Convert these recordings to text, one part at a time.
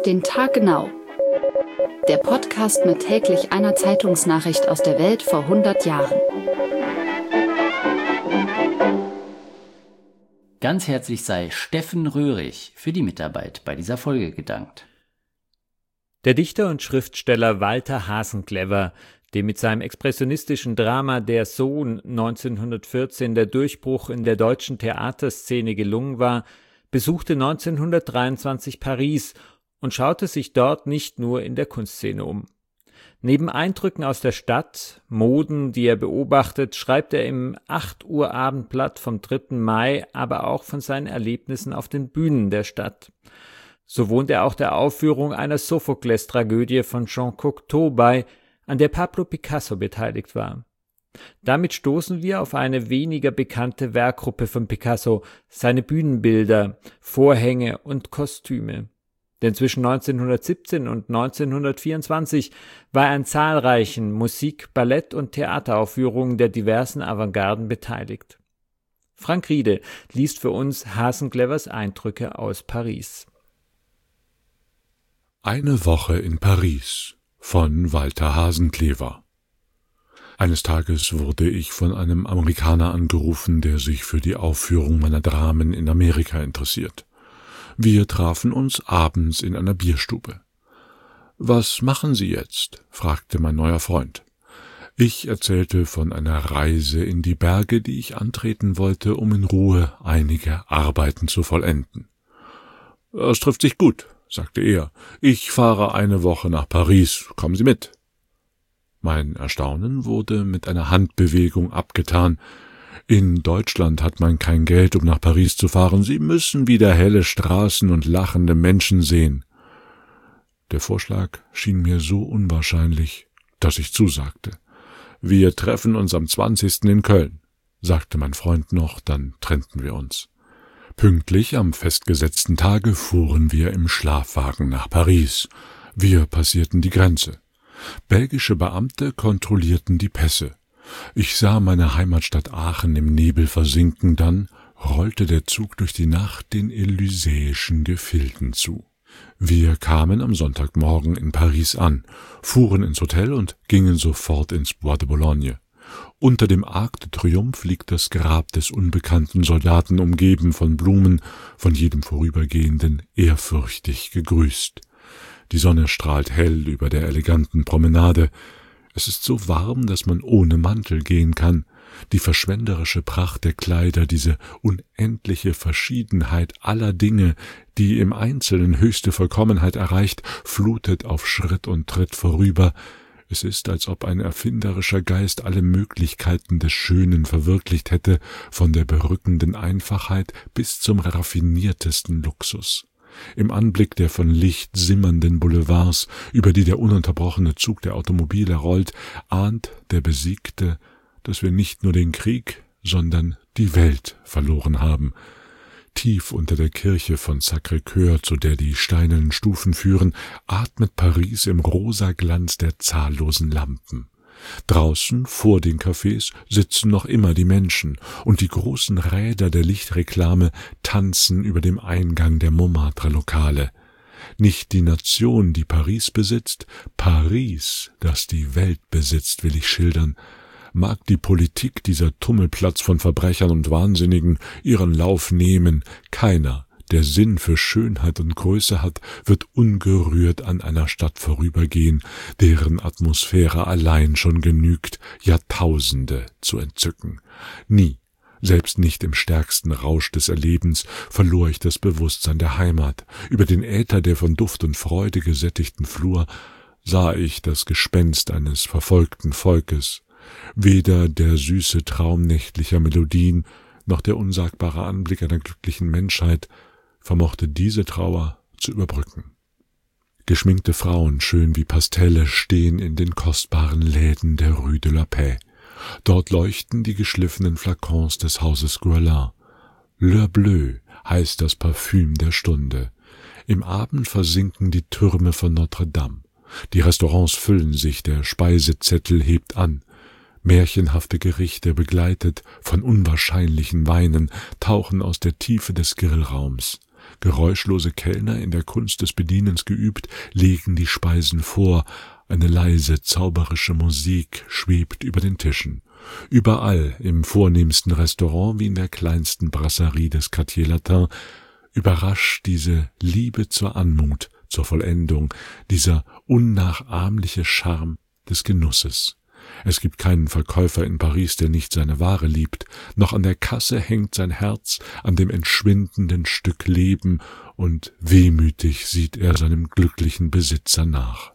Auf den Tag genau. Der Podcast mit täglich einer Zeitungsnachricht aus der Welt vor 100 Jahren. Ganz herzlich sei Steffen Röhrig für die Mitarbeit bei dieser Folge gedankt. Der Dichter und Schriftsteller Walter Hasenclever, dem mit seinem expressionistischen Drama Der Sohn 1914 der Durchbruch in der deutschen Theaterszene gelungen war, besuchte 1923 Paris und schaute sich dort nicht nur in der Kunstszene um. Neben Eindrücken aus der Stadt, Moden, die er beobachtet, schreibt er im 8 Uhr Abendblatt vom 3. Mai aber auch von seinen Erlebnissen auf den Bühnen der Stadt. So wohnt er auch der Aufführung einer Sophokles-Tragödie von Jean Cocteau bei, an der Pablo Picasso beteiligt war. Damit stoßen wir auf eine weniger bekannte Werkgruppe von Picasso, seine Bühnenbilder, Vorhänge und Kostüme. Denn zwischen 1917 und 1924 war er an zahlreichen Musik-, Ballett- und Theateraufführungen der diversen Avantgarden beteiligt. Frank Riede liest für uns Hasenclevers Eindrücke aus Paris. Eine Woche in Paris von Walter Hasenclever. Eines Tages wurde ich von einem Amerikaner angerufen, der sich für die Aufführung meiner Dramen in Amerika interessiert. Wir trafen uns abends in einer Bierstube. »Was machen Sie jetzt?« fragte mein neuer Freund. Ich erzählte von einer Reise in die Berge, die ich antreten wollte, um in Ruhe einige Arbeiten zu vollenden. »Es trifft sich gut«, sagte er. »Ich fahre eine Woche nach Paris. Kommen Sie mit.« Mein Erstaunen wurde mit einer Handbewegung abgetan. »In Deutschland hat man kein Geld, um nach Paris zu fahren. Sie müssen wieder helle Straßen und lachende Menschen sehen.« Der Vorschlag schien mir so unwahrscheinlich, dass ich zusagte. »Wir treffen uns am 20. in Köln«, sagte mein Freund noch, dann trennten wir uns. Pünktlich am festgesetzten Tage fuhren wir im Schlafwagen nach Paris. Wir passierten die Grenze. Belgische Beamte kontrollierten die Pässe. Ich sah meine Heimatstadt Aachen im Nebel versinken, dann rollte der Zug durch die Nacht den elysäischen Gefilden zu. Wir kamen am Sonntagmorgen in Paris an, fuhren ins Hotel und gingen sofort ins Bois de Boulogne. Unter dem Arc de Triomphe liegt das Grab des unbekannten Soldaten, umgeben von Blumen, von jedem Vorübergehenden ehrfürchtig gegrüßt. Die Sonne strahlt hell über der eleganten Promenade. Es ist so warm, dass man ohne Mantel gehen kann. Die verschwenderische Pracht der Kleider, diese unendliche Verschiedenheit aller Dinge, die im Einzelnen höchste Vollkommenheit erreicht, flutet auf Schritt und Tritt vorüber. Es ist, als ob ein erfinderischer Geist alle Möglichkeiten des Schönen verwirklicht hätte, von der berückenden Einfachheit bis zum raffiniertesten Luxus. Im Anblick der von Licht simmernden Boulevards, über die der ununterbrochene Zug der Automobile rollt, ahnt der Besiegte, dass wir nicht nur den Krieg, sondern die Welt verloren haben. Tief unter der Kirche von Sacré-Cœur, zu der die steinernen Stufen führen, atmet Paris im rosa Glanz der zahllosen Lampen. Draußen, vor den Cafés, sitzen noch immer die Menschen, und die großen Räder der Lichtreklame tanzen über dem Eingang der Montmartre-Lokale. Nicht die Nation, die Paris besitzt, Paris, das die Welt besitzt, will ich schildern. Mag die Politik, dieser Tummelplatz von Verbrechern und Wahnsinnigen, ihren Lauf nehmen, keiner, der Sinn für Schönheit und Größe hat, wird ungerührt an einer Stadt vorübergehen, deren Atmosphäre allein schon genügt, Jahrtausende zu entzücken. Nie, selbst nicht im stärksten Rausch des Erlebens, verlor ich das Bewusstsein der Heimat. Über den Äther der von Duft und Freude gesättigten Flur sah ich das Gespenst eines verfolgten Volkes. Weder der süße Traum nächtlicher Melodien noch der unsagbare Anblick einer glücklichen Menschheit vermochte diese Trauer zu überbrücken. Geschminkte Frauen, schön wie Pastelle, stehen in den kostbaren Läden der Rue de la Paix. Dort leuchten die geschliffenen Flakons des Hauses Guerlain. L'heure bleue heißt das Parfüm der Stunde. Im Abend versinken die Türme von Notre-Dame. Die Restaurants füllen sich, der Speisezettel hebt an. Märchenhafte Gerichte, begleitet von unwahrscheinlichen Weinen, tauchen aus der Tiefe des Grillraums. Geräuschlose Kellner, in der Kunst des Bedienens geübt, legen die Speisen vor. Eine leise, zauberische Musik schwebt über den Tischen. Überall, im vornehmsten Restaurant wie in der kleinsten Brasserie des Quartier Latin, überrascht diese Liebe zur Anmut, zur Vollendung, dieser unnachahmliche Charme des Genusses. Es gibt keinen Verkäufer in Paris, der nicht seine Ware liebt. Noch an der Kasse hängt sein Herz an dem entschwindenden Stück Leben, und wehmütig sieht er seinem glücklichen Besitzer nach.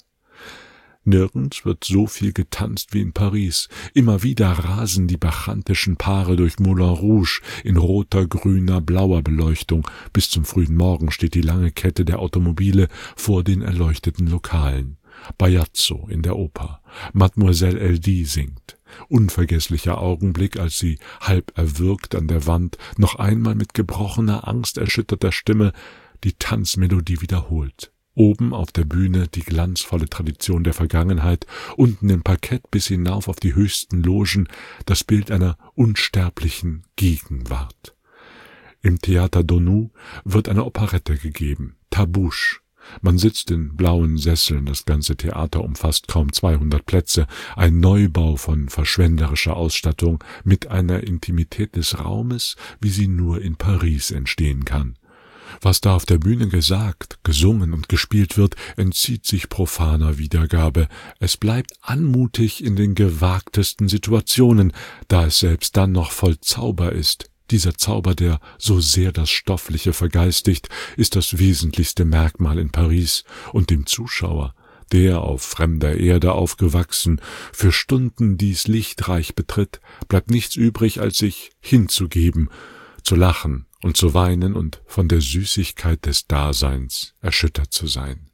Nirgends wird so viel getanzt wie in Paris. Immer wieder rasen die bacchantischen Paare durch Moulin Rouge in roter, grüner, blauer Beleuchtung. Bis zum frühen Morgen steht die lange Kette der Automobile vor den erleuchteten Lokalen. Bajazzo in der Oper. Mademoiselle Eldy singt. Unvergesslicher Augenblick, als sie, halb erwürgt an der Wand, noch einmal mit gebrochener, angsterschütterter Stimme die Tanzmelodie wiederholt. Oben auf der Bühne die glanzvolle Tradition der Vergangenheit, unten im Parkett bis hinauf auf die höchsten Logen das Bild einer unsterblichen Gegenwart. Im Theater Donou wird eine Operette gegeben, Tabouche. Man sitzt in blauen Sesseln, das ganze Theater umfasst kaum 200 Plätze, ein Neubau von verschwenderischer Ausstattung mit einer Intimität des Raumes, wie sie nur in Paris entstehen kann. Was da auf der Bühne gesagt, gesungen und gespielt wird, entzieht sich profaner Wiedergabe. Es bleibt anmutig in den gewagtesten Situationen, da es selbst dann noch voll Zauber ist. Dieser Zauber, der so sehr das Stoffliche vergeistigt, ist das wesentlichste Merkmal in Paris, und dem Zuschauer, der auf fremder Erde aufgewachsen, für Stunden dies Lichtreich betritt, bleibt nichts übrig, als sich hinzugeben, zu lachen und zu weinen und von der Süßigkeit des Daseins erschüttert zu sein.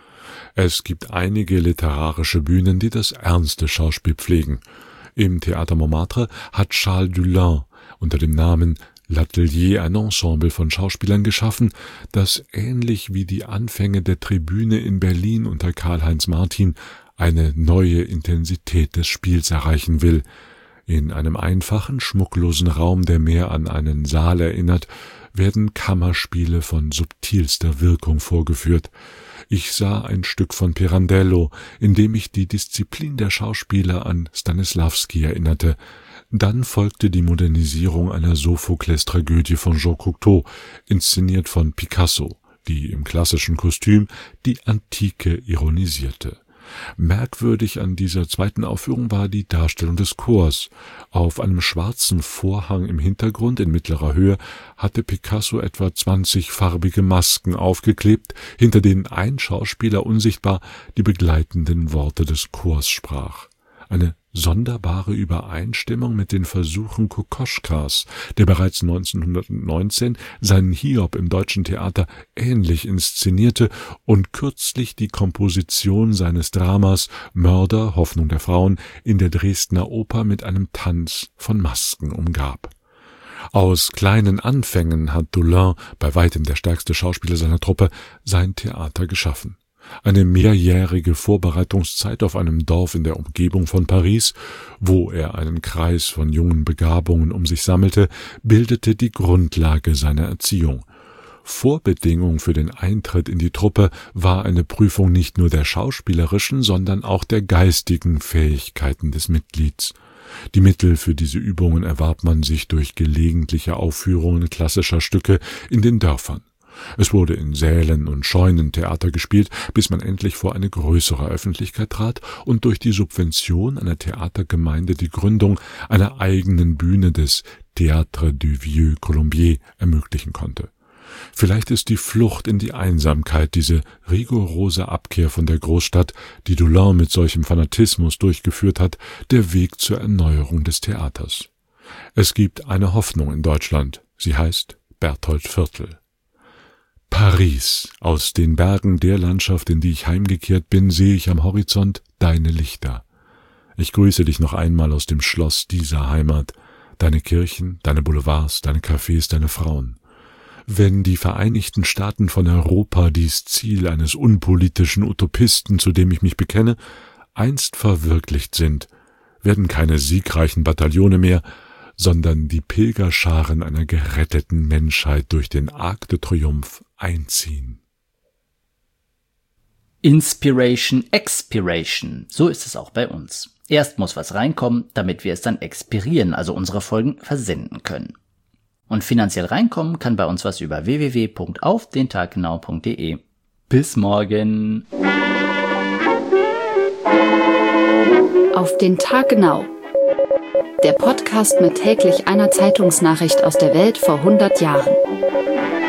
Es gibt einige literarische Bühnen, die das ernste Schauspiel pflegen. Im Théâtre Montmartre hat Charles Dulin unter dem Namen L'Atelier ein Ensemble von Schauspielern geschaffen, das ähnlich wie die Anfänge der Tribüne in Berlin unter Karl-Heinz Martin eine neue Intensität des Spiels erreichen will. In einem einfachen, schmucklosen Raum, der mehr an einen Saal erinnert, werden Kammerspiele von subtilster Wirkung vorgeführt. Ich sah ein Stück von Pirandello, in dem mich die Disziplin der Schauspieler an Stanisławski erinnerte. Dann folgte die Modernisierung einer Sophokles-Tragödie von Jean Cocteau, inszeniert von Picasso, die im klassischen Kostüm die Antike ironisierte. Merkwürdig an dieser zweiten Aufführung war die Darstellung des Chors. Auf einem schwarzen Vorhang im Hintergrund in mittlerer Höhe hatte Picasso etwa 20 farbige Masken aufgeklebt, hinter denen ein Schauspieler unsichtbar die begleitenden Worte des Chors sprach. Eine sonderbare Übereinstimmung mit den Versuchen Kokoschkas, der bereits 1919 seinen Hiob im Deutschen Theater ähnlich inszenierte und kürzlich die Komposition seines Dramas Mörder, Hoffnung der Frauen in der Dresdner Oper mit einem Tanz von Masken umgab. Aus kleinen Anfängen hat Dulin, bei weitem der stärkste Schauspieler seiner Truppe, sein Theater geschaffen. Eine mehrjährige Vorbereitungszeit auf einem Dorf in der Umgebung von Paris, wo er einen Kreis von jungen Begabungen um sich sammelte, bildete die Grundlage seiner Erziehung. Vorbedingung für den Eintritt in die Truppe war eine Prüfung nicht nur der schauspielerischen, sondern auch der geistigen Fähigkeiten des Mitglieds. Die Mittel für diese Übungen erwarb man sich durch gelegentliche Aufführungen klassischer Stücke in den Dörfern. Es wurde in Sälen und Scheunen Theater gespielt, bis man endlich vor eine größere Öffentlichkeit trat und durch die Subvention einer Theatergemeinde die Gründung einer eigenen Bühne des Théâtre du Vieux Colombier ermöglichen konnte. Vielleicht ist die Flucht in die Einsamkeit, diese rigorose Abkehr von der Großstadt, die Dulin mit solchem Fanatismus durchgeführt hat, der Weg zur Erneuerung des Theaters. Es gibt eine Hoffnung in Deutschland, sie heißt Berthold Viertel. Paris, aus den Bergen der Landschaft, in die ich heimgekehrt bin, sehe ich am Horizont deine Lichter. Ich grüße dich noch einmal aus dem Schloss dieser Heimat, deine Kirchen, deine Boulevards, deine Cafés, deine Frauen. Wenn die Vereinigten Staaten von Europa, dies Ziel eines unpolitischen Utopisten, zu dem ich mich bekenne, einst verwirklicht sind, werden keine siegreichen Bataillone mehr, sondern die Pilgerscharen einer geretteten Menschheit durch den Arc de Triomphe einziehen. Inspiration, Expiration. So ist es auch bei uns. Erst muss was reinkommen, damit wir es dann expirieren, also unsere Folgen versenden können. Und finanziell reinkommen kann bei uns was über www.aufdentaggenau.de. Bis morgen. Auf den Tag genau. Der Podcast mit täglich einer Zeitungsnachricht aus der Welt vor 100 Jahren.